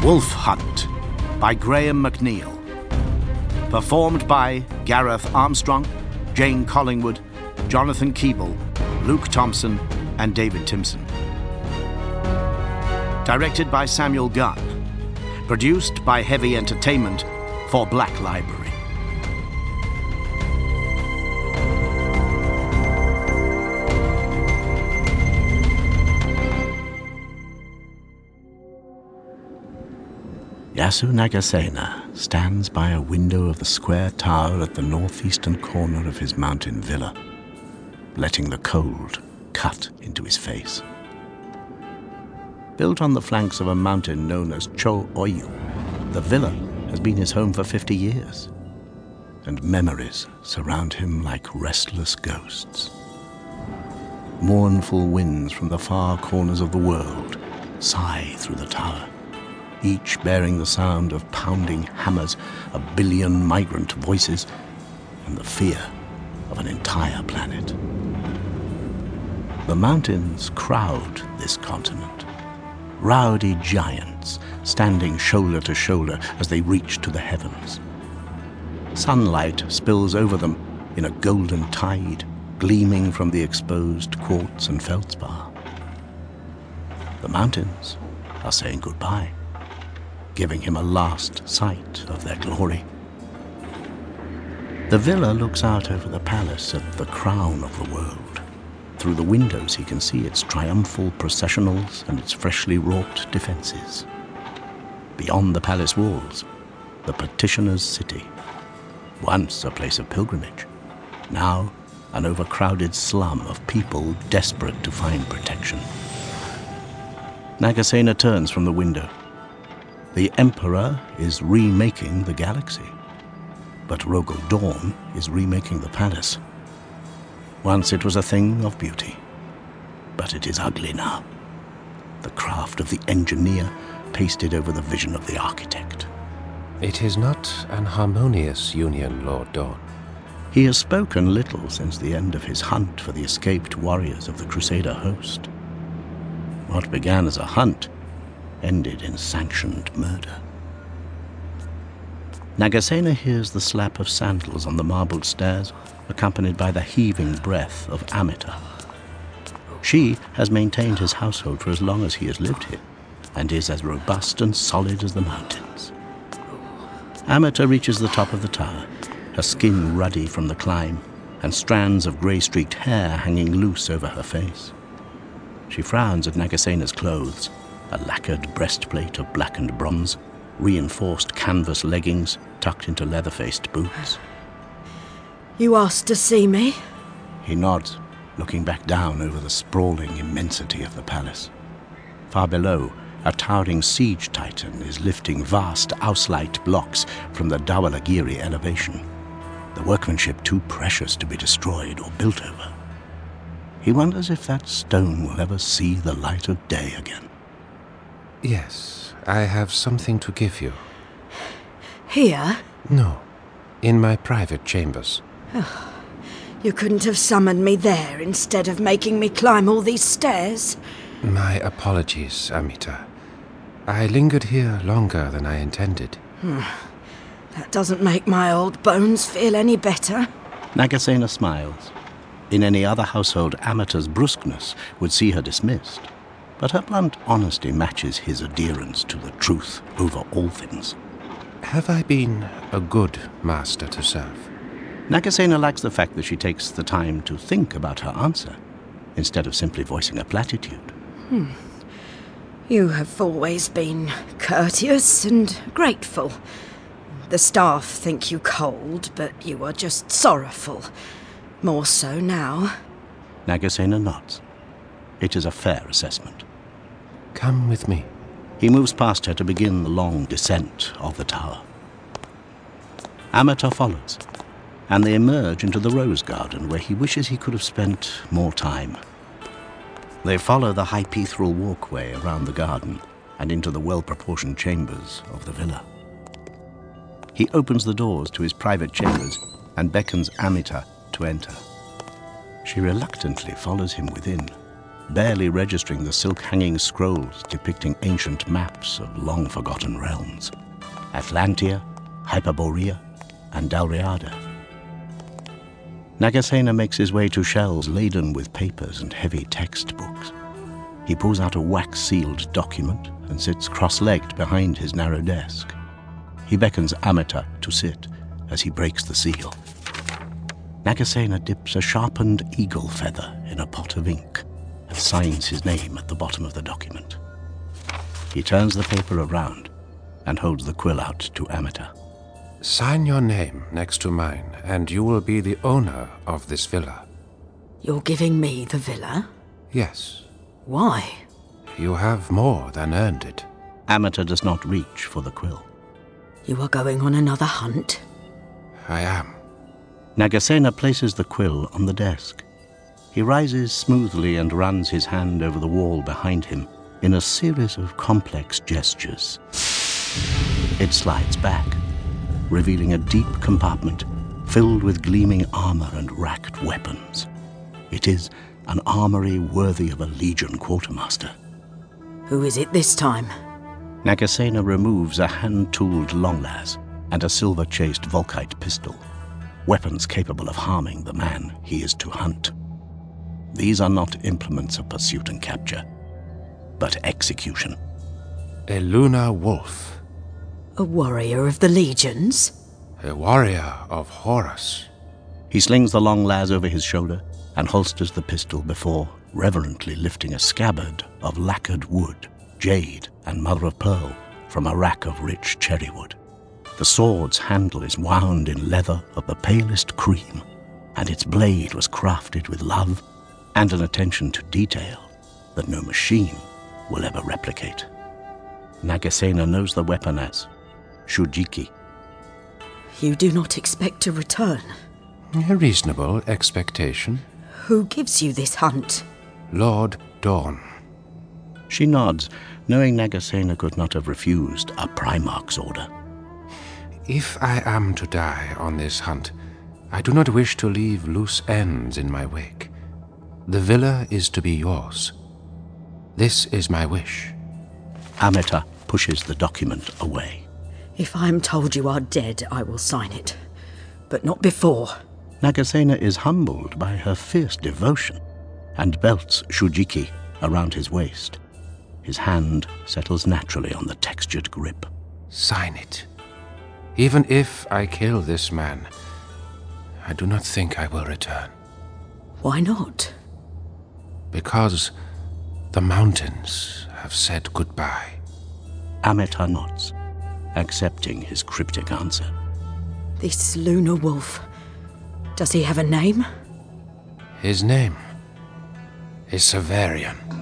Wolf Hunt by Graham McNeill. Performed by Gareth Armstrong, Jane Collingwood, Jonathan Keeble, Luke Thompson, and David Timpson. Directed by Samuel Gunn. Produced by Heavy Entertainment for Black Library. Yasu Nagasena stands by a window of the square tower at the northeastern corner of his mountain villa, letting the cold cut into his face. Built on the flanks of a mountain known as Cho Oyu, the villa has been his home for 50 years, and memories surround him like restless ghosts. Mournful winds from the far corners of the world sigh through the tower, each bearing the sound of pounding hammers, a billion migrant voices, and the fear of an entire planet. The mountains crowd this continent, rowdy giants standing shoulder to shoulder as they reach to the heavens. Sunlight spills over them in a golden tide, gleaming from the exposed quartz and feldspar. The mountains are saying goodbye, giving him a last sight of their glory. The villa looks out over the palace at the crown of the world. Through the windows he can see its triumphal processionals and its freshly wrought defences. Beyond the palace walls, the petitioner's city, once a place of pilgrimage, now an overcrowded slum of people desperate to find protection. Nagasena turns from the window. The Emperor is remaking the galaxy, but Rogel Dawn is remaking the palace. Once it was a thing of beauty, but it is ugly now. The craft of the engineer pasted over the vision of the architect. It is not an harmonious union, Lord Dawn. He has spoken little since the end of his hunt for the escaped warriors of the Crusader host. What began as a hunt ended in sanctioned murder. Nagasena hears the slap of sandals on the marbled stairs, accompanied by the heaving breath of Amita. She has maintained his household for as long as he has lived here, and is as robust and solid as the mountains. Amita reaches the top of the tower, her skin ruddy from the climb, and strands of grey-streaked hair hanging loose over her face. She frowns at Nagasena's clothes, a lacquered breastplate of blackened bronze, reinforced canvas leggings tucked into leather-faced boots. You asked to see me? He nods, looking back down over the sprawling immensity of the palace. Far below, a towering siege titan is lifting vast Auslight blocks from the Dawalagiri elevation, the workmanship too precious to be destroyed or built over. He wonders if that stone will ever see the light of day again. Yes, I have something to give you. Here? No, in my private chambers. You couldn't have summoned me there instead of making me climb all these stairs? My apologies, Amita. I lingered here longer than I intended. That doesn't make my old bones feel any better. Nagasena smiles. In any other household, Amita's brusqueness would see her dismissed, but her blunt honesty matches his adherence to the truth over all things. Have I been a good master to serve? Nagasena likes the fact that she takes the time to think about her answer, instead of simply voicing a platitude. You have always been courteous and grateful. The staff think you cold, but you are just sorrowful. More so now. Nagasena nods. It is a fair assessment. Come with me. He moves past her to begin the long descent of the tower. Amita follows, and they emerge into the rose garden where he wishes he could have spent more time. They follow the hypaethral walkway around the garden and into the well-proportioned chambers of the villa. He opens the doors to his private chambers and beckons Amita to enter. She reluctantly follows him within, barely registering the silk-hanging scrolls depicting ancient maps of long-forgotten realms. Atlantia, Hyperborea, and Dalriada. Nagasena makes his way to shelves laden with papers and heavy textbooks. He pulls out a wax-sealed document and sits cross-legged behind his narrow desk. He beckons Amita to sit as he breaks the seal. Nagasena dips a sharpened eagle feather in a pot of ink and signs his name at the bottom of the document. He turns the paper around and holds the quill out to Amita. Sign your name next to mine, and you will be the owner of this villa. You're giving me the villa? Yes. Why? You have more than earned it. Amita does not reach for the quill. You are going on another hunt? I am. Nagasena places the quill on the desk. He rises smoothly and runs his hand over the wall behind him in a series of complex gestures. It slides back, revealing a deep compartment filled with gleaming armor and racked weapons. It is an armory worthy of a Legion quartermaster. Who is it this time? Nagasena removes a hand-tooled longlaz and a silver-chased Volkite pistol, weapons capable of harming the man he is to hunt. These are not implements of pursuit and capture, but execution. A lunar wolf. A warrior of the Legions? A warrior of Horus. He slings the longlaz over his shoulder and holsters the pistol before reverently lifting a scabbard of lacquered wood, jade, and mother-of-pearl from a rack of rich cherrywood. The sword's handle is wound in leather of the palest cream, and its blade was crafted with love and an attention to detail that no machine will ever replicate. Nagasena knows the weapon as Shujiki. You do not expect to return? A reasonable expectation. Who gives you this hunt? Lord Dawn. She nods, knowing Nagasena could not have refused a Primarch's order. If I am to die on this hunt, I do not wish to leave loose ends in my wake. The villa is to be yours. This is my wish. Amita pushes the document away. If I am told you are dead, I will sign it. But not before. Nagasena is humbled by her fierce devotion and belts Shujiki around his waist. His hand settles naturally on the textured grip. Sign it. Even if I kill this man, I do not think I will return. Why not? Because the mountains have said goodbye. Amita nods, accepting his cryptic answer. This lunar wolf, does he have a name? His name is Severian.